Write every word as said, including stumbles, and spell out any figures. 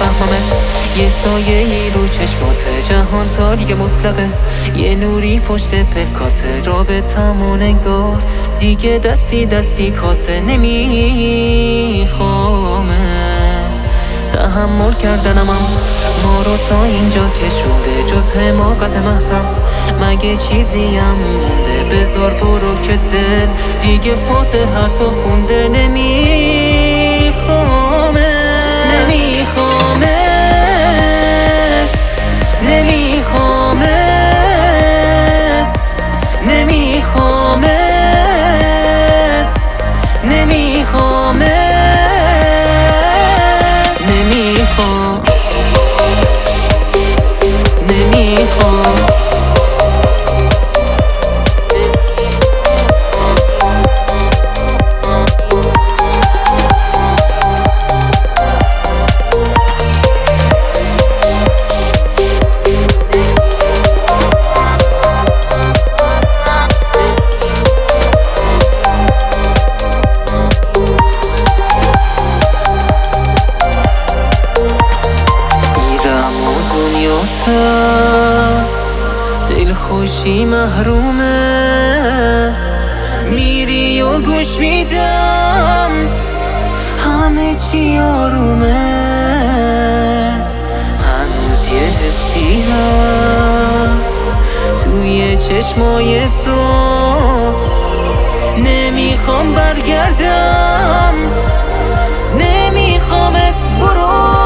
نمیفهممت. یه سایه ای رو چشمات، جهان تاریک مطلقه، یه نوری پشت پلکات، رابطمون انگار دیگه دستی دستی کاته. نمیخوامت، تحمل کردنمم ما رو تا اینجا کشونده، جز حماقت محضم مگه چیزیم مونده؟ بذار برو که دل دیگه فاتحت رو خونده. نمیخوامت نمیخوامت نمیخوامت نمیخوامت نمیخوامت نمیخوام نمیخوام دل خوشی محرومه، میری و گوش میدم همه چی آرومه. هنوز یه حسی هست توی چشمای تو، نمیخوام برگردم، نمیخوامت برو.